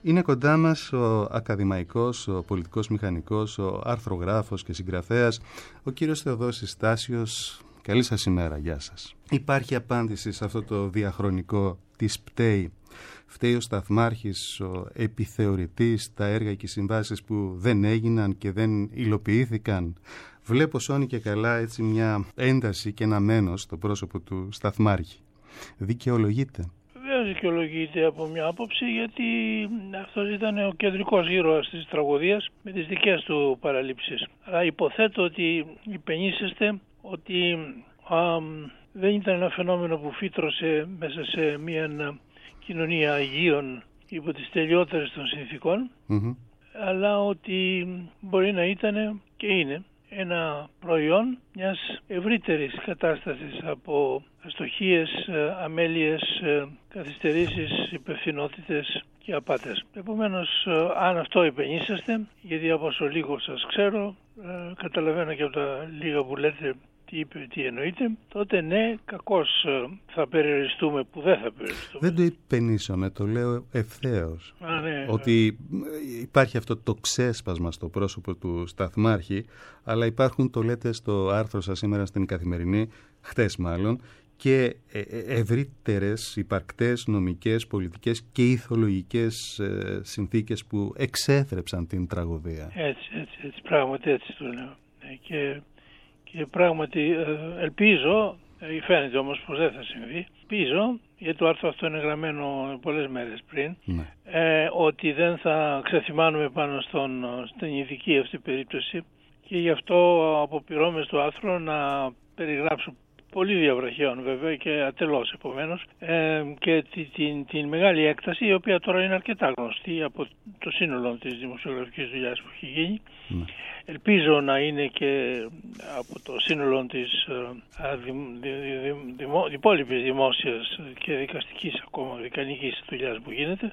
Είναι κοντά μας ο ακαδημαϊκός, ο πολιτικός μηχανικός, ο αρθρογράφος και συγγραφέας, ο κύριος Θεοδόσης Στάσιος. Καλή σας ημέρα, γεια σας. Υπάρχει απάντηση σε αυτό το διαχρονικό τι πταίει? Φταίει ο σταθμάρχης, ο επιθεωρητής, τα έργα και οι συμβάσεις που δεν έγιναν και δεν υλοποιήθηκαν? Βλέπω σώνει και καλά έτσι μια ένταση και ένα μένος στο πρόσωπο του σταθμάρχη. Δικαιολογείται? Βεβαίως δικαιολογείται από μια άποψη, γιατί αυτός ήταν ο κεντρικός ήρωας της τραγωδίας με τις δικές του παραλήψεις. Αλλά υποθέτω ότι υπενήσεστε ότι δεν ήταν ένα φαινόμενο που φύτρωσε μέσα σε μια κοινωνία αγίων υπό τις τελειότερες των συνθήκων, αλλά ότι μπορεί να ήταν και είναι ένα προϊόν μιας ευρύτερης κατάστασης από αστοχίες, αμέλειες, καθυστερήσεις, υπευθυνότητες και απάτες. Επομένως, αν αυτό υπενήσεστε, γιατί από όσο λίγο σας ξέρω, καταλαβαίνω και από τα λίγα που λέτε τι εννοείται, τότε ναι, κακώς θα περιοριστούμε, που δεν θα περιοριστούμε. Δεν το υπενήσαμε, το λέω ευθέως. Ναι, ότι υπάρχει αυτό το ξέσπασμα στο πρόσωπο του σταθμάρχη, αλλά υπάρχουν, το λέτε στο άρθρο σας σήμερα στην Καθημερινή, χτες μάλλον, και ευρύτερες υπαρκτές νομικές, πολιτικές και ηθολογικές συνθήκες που εξέθρεψαν την τραγωδία. Έτσι, πράγματι έτσι το λέω. Και πράγματι ελπίζω, φαίνεται όμως πως δεν θα συμβεί, ελπίζω, γιατί το άρθρο αυτό είναι γραμμένο πολλές μέρες πριν, ότι δεν θα ξεθυμάνουμε πάνω στην ειδική αυτή περίπτωση, και γι' αυτό αποπειρώμαι στο άρθρο να περιγράψω πολύ διαβραχαίων βέβαια και ατελώς επομένως, και την μεγάλη έκταση, η οποία τώρα είναι αρκετά γνωστή από το σύνολο της δημοσιογραφικής δουλειάς που έχει γίνει. Ελπίζω να είναι και από το σύνολο της υπόλοιπης δημόσιας και δικαστικής, ακόμα δικανικής δουλειάς που γίνεται,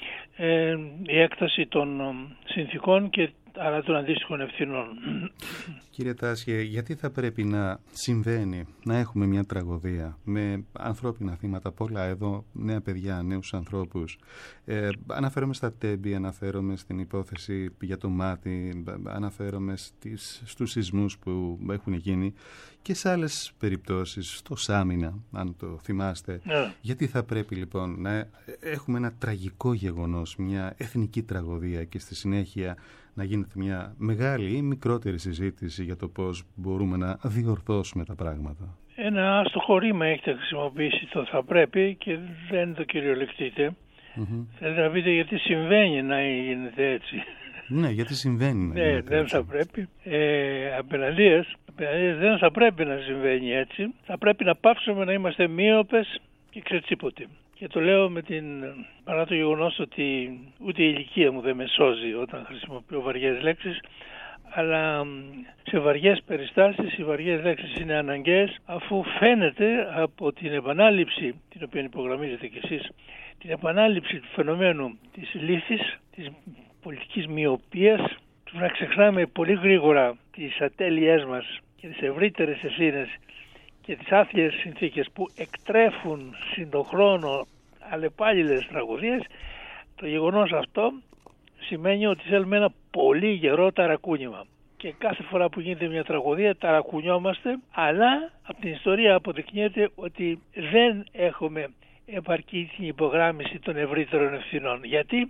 η έκταση των συνθήκων και άρα των αντίστοιχων ευθυνών. Κύριε Τάσιε, γιατί θα πρέπει να συμβαίνει, να έχουμε μια τραγωδία με ανθρώπινα θύματα πολλά εδώ, νέα παιδιά, νέους ανθρώπους? Αναφέρομαι στα Τέμπη, αναφέρομαι στην υπόθεση για το Μάτι, αναφέρομαι στους σεισμούς που έχουν γίνει και σε άλλες περιπτώσεις, στο Σάμινα, αν το θυμάστε. Γιατί θα πρέπει λοιπόν να έχουμε ένα τραγικό γεγονός, μια εθνική τραγωδία, και στη συνέχεια να γίνεται μια μεγάλη ή μικρότερη συζήτηση για το πώς μπορούμε να διορθώσουμε τα πράγματα? Ένα άστοχο ρήμα έχετε χρησιμοποιήσει, το θα πρέπει, και δεν το κυριολεκτείτε. Θέλετε να πείτε γιατί συμβαίνει να γίνεται έτσι? Ναι, γιατί συμβαίνει να γίνεται δεν έτσι. Θα πρέπει. Απέναντίας δεν θα πρέπει να συμβαίνει έτσι. Θα πρέπει να πάψουμε να είμαστε μείωπες και ξετσίποτοι. Και το λέω παρά το γεγονός ότι ούτε η ηλικία μου δεν με σώζει όταν χρησιμοποιώ βαριές λέξεις, αλλά σε βαριές περιστάσεις οι βαριές λέξεις είναι αναγκαίες, αφού φαίνεται από την επανάληψη, την οποία υπογραμμίζετε κι εσείς, την επανάληψη του φαινομένου της λύθης, της πολιτικής μοιοπίας, του να ξεχνάμε πολύ γρήγορα τις ατέλειές μας και τις ευρύτερες ευθύνες και τις άθλιες συνθήκες που εκτρέφουν συντοχρόνω αλλεπάλληλες τραγωδίες. Το γεγονός αυτό σημαίνει ότι θέλουμε ένα πολύ γερό ταρακούνημα. Και κάθε φορά που γίνεται μια τραγωδία ταρακουνιόμαστε, αλλά από την ιστορία αποδεικνύεται ότι δεν έχουμε επαρκή την υπογράμμιση των ευρύτερων ευθυνών. Γιατί?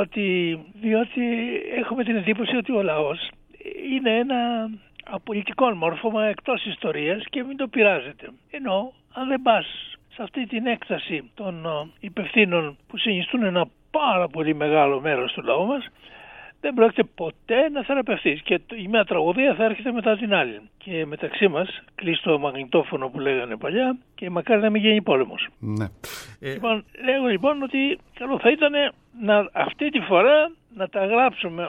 Διότι έχουμε την εντύπωση ότι ο λαός είναι ένα απολυτικό μόρφωμα εκτός ιστορίας και μην το πειράζεται. Ενώ αν δεν πας σε αυτή την έκταση των υπευθύνων που συνιστούν ένα πάρα πολύ μεγάλο μέρος του λαού μας, δεν πρόκειται ποτέ να θεραπευτείς, και η μία τραγωδία θα έρχεται μετά την άλλη. Και μεταξύ μας κλείσει το μαγνητόφωνο που λέγανε παλιά, και μακάρι να μην γίνει πόλεμος. Ναι. Λέγω λοιπόν ότι καλό θα ήταν αυτή τη φορά να τα γράψουμε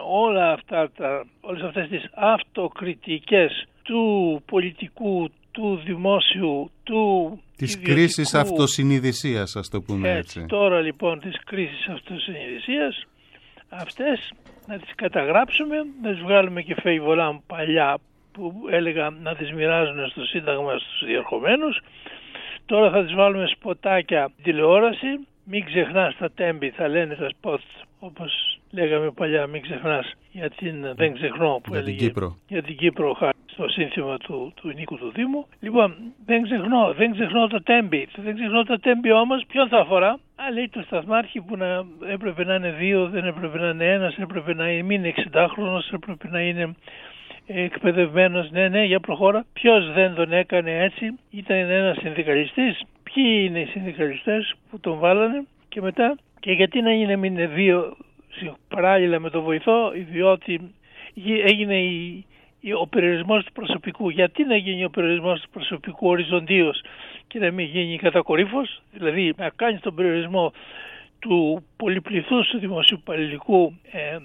όλες αυτές τις αυτοκριτικές του πολιτικού, του δημόσιου, της κρίσης αυτοσυνειδησίας, ας το πούμε έτσι. Τώρα λοιπόν της κρίσης αυτοσυνειδησίας, αυτές να τις καταγράψουμε, να τις βγάλουμε και φεϊβολάμ παλιά που έλεγα να τις μοιράζουν στο Σύνταγμα στους διερχομένους. Τώρα θα τις βάλουμε σποτάκια τηλεόραση. Μην ξεχνάς τα Τέμπη, θα λένε τα σποτ, όπως λέγαμε παλιά, μην ξεχνάς, δεν ξεχνώ που έλεγε για την Κύπρο στο σύνθημα του Νίκου του Δήμου. Λοιπόν, δεν ξεχνώ το τέμπι. Δεν ξεχνώ το τέμπι όμως, ποιον θα αφορά? Λέει το σταθμάρχη που έπρεπε να είναι 2, δεν έπρεπε να είναι 1, έπρεπε να είναι 60χρονος, έπρεπε να είναι εκπαιδευμένος. Ναι, για προχώρα. Ποιος δεν τον έκανε έτσι? Ήταν ένας συνδικαλιστής. Ποιοι είναι οι συνδικαλιστές που τον βάλανε? Και μετά, και γιατί να είναι 2 παράλληλα με τον βοηθό? Διότι έγινε ο περιορισμός του προσωπικού. Γιατί να γίνει ο περιορισμός του προσωπικού οριζοντίως και να μην γίνει κατακορύφως? Δηλαδή να κάνεις τον περιορισμό του πολυπληθούς του δημοσίου υπαλληλικού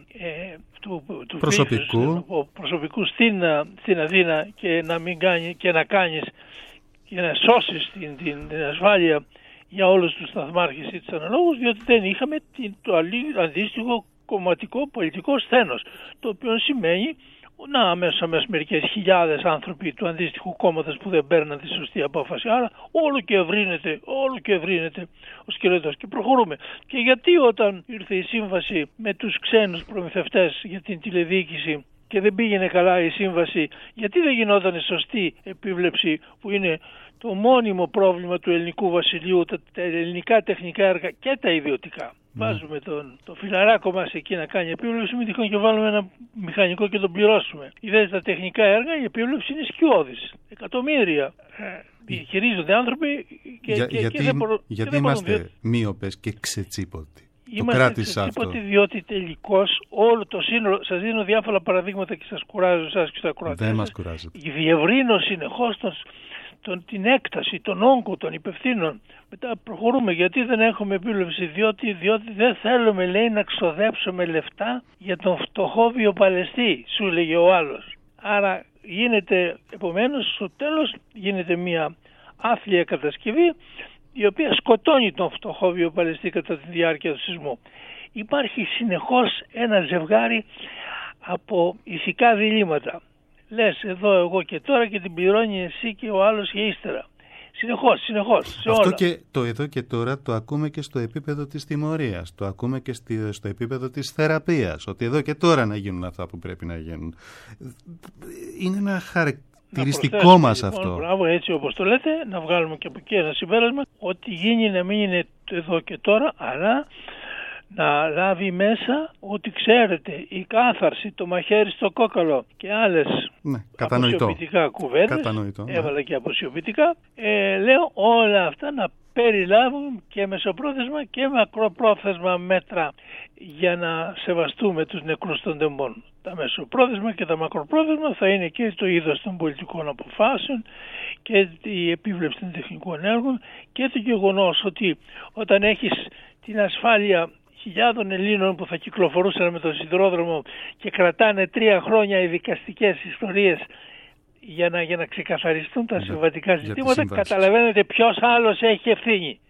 του προσωπικού στην Αθήνα και να κάνεις και να σώσεις την ασφάλεια για όλους τους σταθμάρχες ή τους αναλόγους, διότι δεν είχαμε το αντίστοιχο κομματικό πολιτικό σθένος, το οποίο σημαίνει αμέσως μερικές χιλιάδες άνθρωποι του αντίστοιχου κόμματος που δεν παίρναν τη σωστή απόφαση. Άρα όλο και ευρύνεται ο σκελετός και προχωρούμε. Και γιατί όταν ήρθε η σύμβαση με τους ξένους προμηθευτές για την τηλεδιοίκηση και δεν πήγαινε καλά η σύμβαση, γιατί δεν γινόταν η σωστή επίβλεψη που είναι το μόνιμο πρόβλημα του ελληνικού βασιλείου, τα ελληνικά τεχνικά έργα και τα ιδιωτικά? Βάζουμε το φιλαράκο μας εκεί να κάνει επίβλεψη, μην τυχόν και βάλουμε ένα μηχανικό και τον πληρώσουμε. Είδατε τα τεχνικά έργα, η επίβλεψη είναι σκιώδης. Εκατομμύρια χειρίζονται άνθρωποι γιατί είμαστε μείωπες και ξετσίποτοι? Είμαστε ξετσίποτοι διότι τελικώς όλο το σύνολο, σας δίνω διάφορα παραδείγματα και σας κουράζω εσάς και στα ακροατές. Δεν μας κουράζετε. Διευρύνω συνεχώς την έκταση, τον όγκο των υπευθύνων. Μετά προχωρούμε. Γιατί δεν έχουμε επίβλεψη? Διότι δεν θέλουμε, λέει, να ξοδέψουμε λεφτά για τον φτωχό βιοπαλαιστή, σου λέγε ο άλλος. Άρα επομένως στο τέλος γίνεται μια άθλια κατασκευή η οποία σκοτώνει τον φτωχό βιοπαλαιστή κατά τη διάρκεια του σεισμού. Υπάρχει συνεχώς ένα ζευγάρι από ηθικά διλήμματα. Λες εδώ εγώ και τώρα και την πληρώνει εσύ και ο άλλος και ύστερα. Συνεχώς. Σε αυτό όλα. Και το εδώ και τώρα το ακούμε και στο επίπεδο της τιμωρίας. Το ακούμε και στο επίπεδο της θεραπείας. Ότι εδώ και τώρα να γίνουν αυτά που πρέπει να γίνουν. Είναι ένα χαρακτηριστικό μας αυτό. Μπράβο, έτσι όπως το λέτε, να βγάλουμε και από εκεί ένα συμπέρασμα. Ότι γίνει να μην είναι εδώ και τώρα, αλλά να λάβει μέσα ότι ξέρετε η κάθαρση, το μαχαίρι στο κόκαλο και άλλες αποσιοποιητικά κουβέντες, έβαλα και αποσιοποιητικά, λέω όλα αυτά να περιλάβουν και μεσοπρόθεσμα και μακροπρόθεσμα μέτρα για να σεβαστούμε τους νεκρούς των τεμπών. Τα μεσοπρόθεσμα και τα μακροπρόθεσμα θα είναι και το είδος των πολιτικών αποφάσεων και η επίβλεψη των τεχνικών έργων και το γεγονός ότι όταν έχεις την ασφάλεια χιλιάδων Ελλήνων που θα κυκλοφορούσαν με τον σιδηρόδρομο και κρατάνε 3 χρόνια οι δικαστικές ιστορίες για να ξεκαθαριστούν τα συμβατικά ζητήματα, καταλαβαίνετε ποιος άλλος έχει ευθύνη.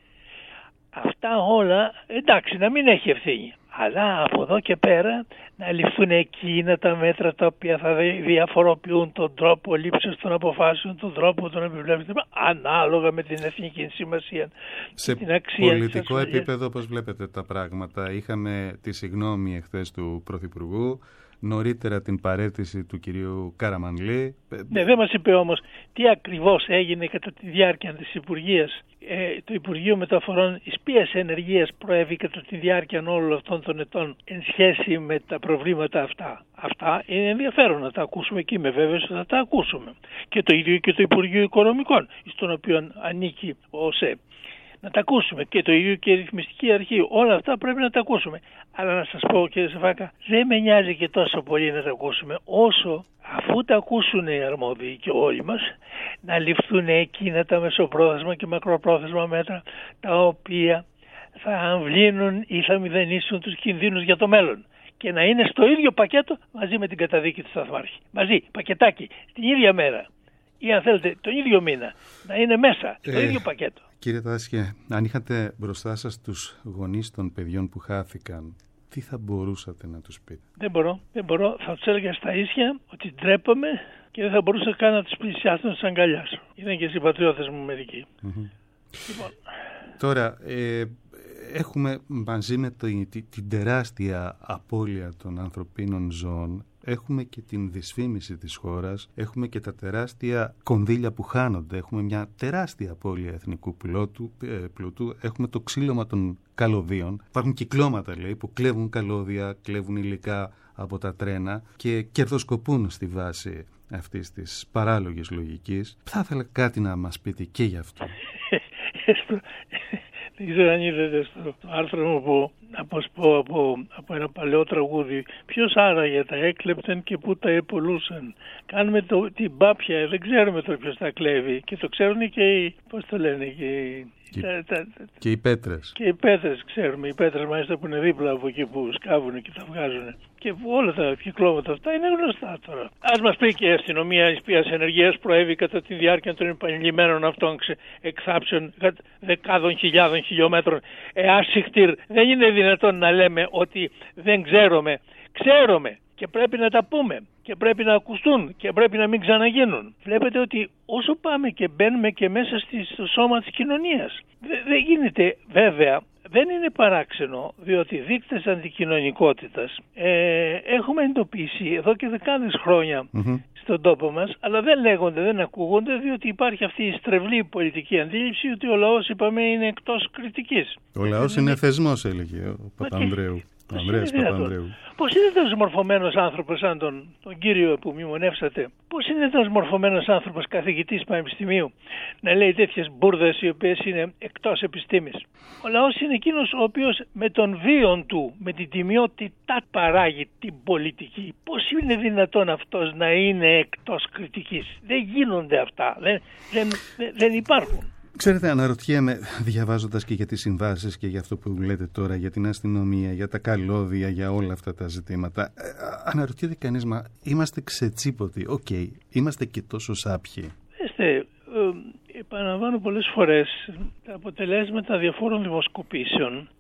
Αυτά όλα, εντάξει, να μην έχει ευθύνη. Αλλά από εδώ και πέρα να ληφθούν εκείνα τα μέτρα τα οποία θα διαφοροποιούν τον τρόπο λήψης των αποφάσεων, τον τρόπο των επιβλέψεων, ανάλογα με την εθνική σημασία. Σε την αξία πολιτικό επίπεδο, όπως βλέπετε τα πράγματα, είχαμε τη συγγνώμη εχθές του Πρωθυπουργού, νωρίτερα την παραίτηση του κυρίου Καραμανλή. Ναι, δεν μας είπε όμως τι ακριβώς έγινε κατά τη διάρκεια της Υπουργείας. Το Υπουργείο Μεταφορών εις ποιες ενεργείες προέβη κατά τη διάρκεια όλων αυτών των ετών εν σχέση με τα προβλήματα αυτά. Αυτά είναι ενδιαφέρον να τα ακούσουμε και είμαι βέβαιος ότι θα τα ακούσουμε. Και το ίδιο και το Υπουργείο Οικονομικών, στον οποίο ανήκει ο ΟΣΕ. Να τα ακούσουμε και το ίδιο και η ρυθμιστική αρχή. Όλα αυτά πρέπει να τα ακούσουμε. Αλλά να σας πω, κύριε Σεφάκα, δεν με νοιάζει και τόσο πολύ να τα ακούσουμε όσο αφού τα ακούσουν οι αρμόδιοι και όλοι μας να ληφθούν εκείνα τα μεσοπρόθεσμα και μακροπρόθεσμα μέτρα τα οποία θα αμβλύνουν ή θα μηδενίσουν τους κινδύνους για το μέλλον. Και να είναι στο ίδιο πακέτο μαζί με την καταδίκη του σταθμάρχη. Μαζί, πακετάκι, την ίδια μέρα. Ή αν θέλετε τον ίδιο μήνα. Να είναι μέσα στο ίδιο πακέτο. Κύριε Τάσχε, αν είχατε μπροστά σας τους γονείς των παιδιών που χάθηκαν, τι θα μπορούσατε να τους πείτε? Δεν μπορώ. Θα τους έλεγα στα ίσια ότι ντρέπομαι και δεν θα μπορούσα καν να τους πλησιάσω στις αγκαλιάς. Είναι και οι συμπατριώτες μου μερικοί. Λοιπόν. Τώρα, έχουμε μαζί με την τεράστια απώλεια των ανθρωπίνων ζώων, έχουμε και την δυσφήμιση της χώρας, έχουμε και τα κονδύλια που χάνονται, έχουμε μια τεράστια απώλεια εθνικού πλούτου, έχουμε το ξύλωμα των καλωδίων. Υπάρχουν κυκλώματα, λέει, που κλέβουν καλώδια, κλέβουν υλικά από τα τρένα και κερδοσκοπούν στη βάση αυτής της παράλογης λογικής. Θα ήθελα κάτι να μας πείτε και γι' αυτό. Δεν ξέρω αν είδατε στο άρθρο μου που από ένα παλαιό τραγούδι, ποιος άραγε τα έκλεπτεν και πού τα επολούσαν. Κάνουμε την πάπια, δεν ξέρουμε τώρα ποιος τα κλέβει και το ξέρουν και οι, πώς το λένε, και οι πέτρες. Και οι πέτρες ξέρουμε, οι πέτρες μάλιστα που είναι δίπλα από εκεί που σκάβουν και τα βγάζουν. Και όλα τα κυκλώματα αυτά είναι γνωστά τώρα. Ας μας πει και η αστυνομία της ποιας ενεργείας προέβη κατά τη διάρκεια των επανειλημμένων αυτών εκθάψεων δεκάδων χιλιάδων χιλιόμετρων ασυχτήρ. Δεν είναι δυνατόν να λέμε ότι δεν ξέρουμε. Ξέρουμε και πρέπει να τα πούμε και πρέπει να ακουστούν και πρέπει να μην ξαναγίνουν. Βλέπετε ότι όσο πάμε και μπαίνουμε και μέσα στο σώμα της κοινωνίας, δεν γίνεται βέβαια. Δεν είναι παράξενο, διότι δείκτες αντικοινωνικότητας έχουμε εντοπίσει εδώ και δεκάδες χρόνια στον τόπο μας, αλλά δεν λέγονται, δεν ακούγονται, διότι υπάρχει αυτή η στρεβλή πολιτική αντίληψη ότι ο λαός, είπαμε, είναι εκτός κριτικής. Ο λαός είναι θεσμός, έλεγε ο Παπανδρέου. Πώς είναι ένας μορφωμένος άνθρωπος σαν τον κύριο που μνημονεύσατε, πώς είναι ένας μορφωμένος άνθρωπος καθηγητής πανεπιστημίου να λέει τέτοιες μπουρδες οι οποίες είναι εκτός επιστήμης. Ο λαός είναι εκείνος ο οποίος με τον βίον του, με την τιμιότητά παράγει την πολιτική. Πώς είναι δυνατόν αυτός να είναι εκτός κριτικής? Δεν γίνονται αυτά, δεν υπάρχουν. Ξέρετε, αναρωτιέμαι, διαβάζοντας και για τις συμβάσεις και για αυτό που λέτε τώρα, για την αστυνομία, για τα καλώδια, για όλα αυτά τα ζητήματα, αναρωτιέται κανείς, μα είμαστε ξετσίποτοι, είμαστε και τόσο σάπιοι. Επαναλαμβάνω πολλές φορές τα αποτελέσματα διαφόρων δημοσκοπήσεων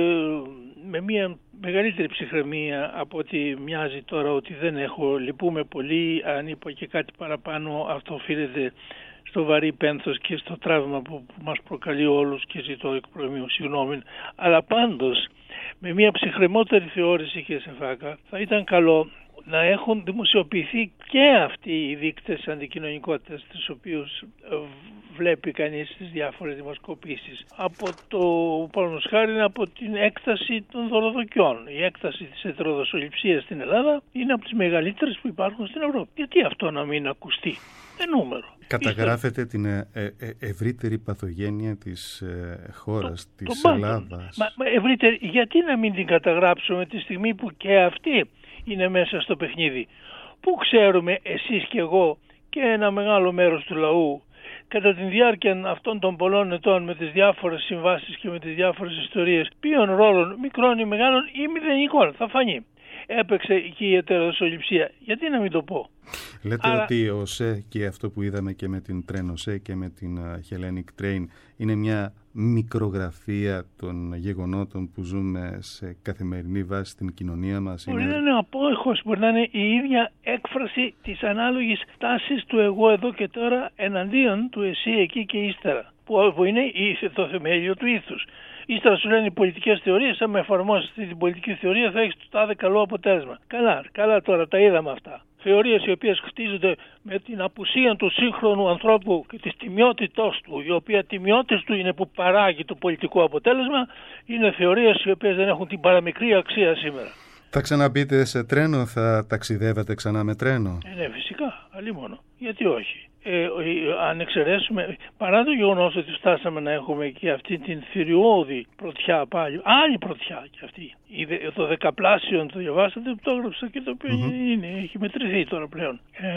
με μια μεγαλύτερη ψυχραιμία από ότι μοιάζει τώρα ότι δεν έχω, λυπούμε πολύ, αν είπα και κάτι παραπάνω, αυτό οφείλεται στο βαρύ πένθος και στο τραύμα που μας προκαλεί όλους και ζητώ εκ προημίου συγγνώμη, αλλά πάντως με μια ψυχρεμότερη θεώρηση και σε φάκα θα ήταν καλό να έχουν δημοσιοποιηθεί και αυτοί οι δείκτες αντικοινωνικότητας τις οποίους βλέπει κανείς στις διάφορες δημοσκοπήσεις. Από παραδείγματος χάρη από την έκταση των δωροδοκιών. Η έκταση της ετεροδοσοληψίας στην Ελλάδα είναι από τις μεγαλύτερες που υπάρχουν στην Ευρώπη. Γιατί αυτό να μην ακουστεί? Νούμερο. Καταγράφεται την ευρύτερη παθογένεια της χώρας, της Ελλάδας. Ευρύτερη, γιατί να μην την καταγράψουμε τη στιγμή που και αυτή είναι μέσα στο παιχνίδι? Πού ξέρουμε εσείς και εγώ και ένα μεγάλο μέρος του λαού κατά τη διάρκεια αυτών των πολλών ετών με τις διάφορες συμβάσεις και με τις διάφορες ιστορίες ποιον ρόλων μικρών ή μεγάλων ή μηδενικών θα φανεί έπαιξε εκεί η ετεροδοσοληψία? Γιατί να μην το πω? Λέτε ότι ο ΣΕ και αυτό που είδαμε και με την Τρένο-ΣΕ και με την Hellenic Train είναι μια μικρογραφία των γεγονότων που ζούμε σε καθημερινή βάση στην κοινωνία μας? Μπορεί να είναι απόϊχος, μπορεί να είναι η ίδια έκφραση της ανάλογης τάσης του εγώ εδώ και τώρα εναντίον του εσύ εκεί και ύστερα, που είναι το θεμέλιο του ήθους. Ύστερα σου λένε οι πολιτικές θεωρίες, αν εφαρμόσεις την πολιτική θεωρία θα έχεις το τάδε καλό αποτέλεσμα. Καλά τώρα, τα είδαμε αυτά. Θεωρίες οι οποίες χτίζονται με την απουσία του σύγχρονου ανθρώπου και της τιμιότητός του, η οποία τιμιότητα του είναι που παράγει το πολιτικό αποτέλεσμα, είναι θεωρίες οι οποίες δεν έχουν την παραμικρή αξία σήμερα. Θα ξαναμπείτε σε τρένο, θα ταξιδεύετε ξανά με τρένο? Ναι, φυσικά, αλλήμονο. Γιατί όχι? Αν εξαιρέσουμε, παρά το γεγονός ότι φτάσαμε να έχουμε και αυτή την θηριώδη πρωτιά πάλι, άλλη πρωτιά και αυτή, το δεκαπλάσιο, το διαβάσατε που το έγραψα και το οποίο έχει μετρηθεί τώρα πλέον.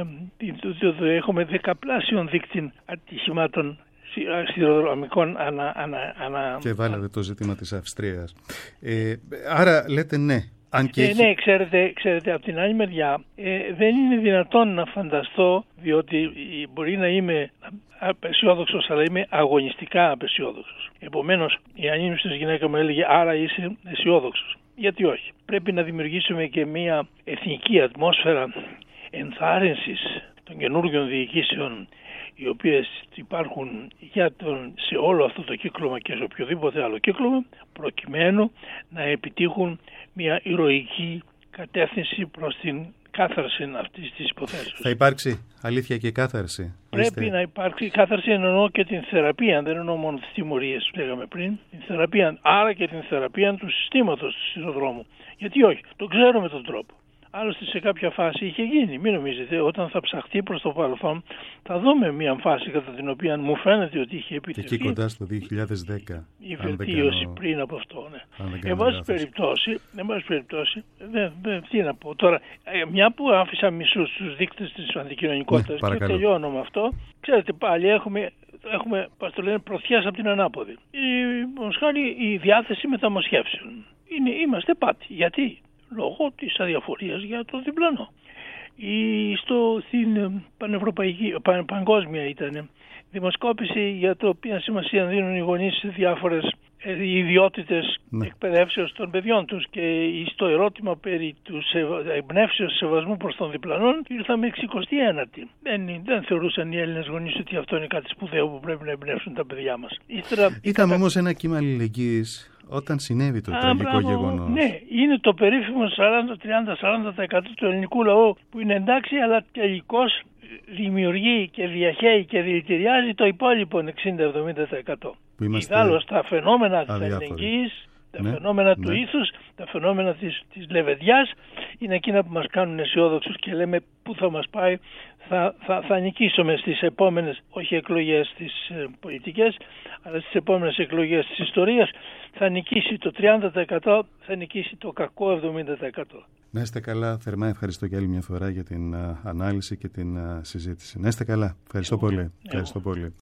Έχουμε δεκαπλάσιον δείκτη ατυχημάτων σιδηροδρομικών και βάλατε το ζήτημα της Αυστρίας. Άρα λέτε ναι. Ναι, ξέρετε, από την άλλη μεριά δεν είναι δυνατόν να φανταστώ, διότι μπορεί να είμαι απεσιόδοξος, αλλά είμαι αγωνιστικά απεσιόδοξος. Επομένως, η ανήμιστος γυναίκα μου έλεγε άρα είσαι αισιόδοξος. Γιατί όχι? Πρέπει να δημιουργήσουμε και μια εθνική ατμόσφαιρα ενθάρρυνσης των καινούργιων διοικήσεων οι οποίες υπάρχουν σε όλο αυτό το κύκλωμα και σε οποιοδήποτε άλλο κύκλωμα, προκειμένου να επιτύχουν μια ηρωική κατεύθυνση προς την κάθαρση αυτής της υποθέσεως. Θα υπάρξει αλήθεια και κάθαρση? Πρέπει να υπάρξει κάθαρση, εννοώ και την θεραπεία, δεν εννοώ μόνο τις τιμωρίες που λέγαμε πριν, την θεραπεία, άρα και την θεραπεία του συστήματος του σιδηροδρόμου. Γιατί όχι, το ξέρουμε τον τρόπο. Άλλωστε σε κάποια φάση είχε γίνει. Μην νομίζετε, όταν θα ψαχτεί προς το παρελθόν, θα δούμε μια φάση κατά την οποία μου φαίνεται ότι είχε επιτευχθεί. Και εκεί κοντά στο 2010. Η βελτίωση πριν από αυτό, ναι. Εν πάση περιπτώσει, τι να πω τώρα, μια που άφησα μισούς στους δείκτες της αντικοινωνικότητας και τελειώνω με αυτό, ξέρετε πάλι έχουμε πώς το λένε, πρωτιάς από την ανάποδη. Η διάθεση μεταμοσχεύσεων. Είμαστε πάτη. Γιατί? Λόγω της αδιαφορίας για το διπλανό. Στην παγκόσμια ήταν δημοσκόπηση για το ποια σημασία δίνουν οι γονείς σε διάφορες ιδιότητες εκπαιδεύσεως των παιδιών τους, και στο ερώτημα περί του εμπνεύσεως σεβασμού προς τον διπλανόν ήρθαμε 69η. Δεν θεωρούσαν οι Έλληνες γονείς ότι αυτό είναι κάτι σπουδαίο που πρέπει να εμπνεύσουν τα παιδιά μας. Είχαμε όμως ένα κύμα αλληλεγγύης όταν συνέβη το τραγικό γεγονός. Ναι, είναι το περίφημο 30-40% του ελληνικού λαού που είναι εντάξει, αλλά τελικώς δημιουργεί και διαχέει και δηλητηριάζει το υπόλοιπο 60-70%. Ιδάλλως τα φαινόμενα της αλληλεγγύης, τα φαινόμενα του ήθους, τα φαινόμενα της λεβεδιάς είναι εκείνα που μας κάνουν αισιόδοξους και λέμε πού θα μας πάει. Θα νικήσουμε στις επόμενες, όχι εκλογές τις πολιτικές, αλλά στις επόμενες εκλογές της ιστορίας θα νικήσει το 30%, θα νικήσει το κακό 70%. Να είστε καλά, θερμά ευχαριστώ και άλλη μια φορά για την ανάλυση και την συζήτηση. Να είστε καλά, ευχαριστώ πολύ.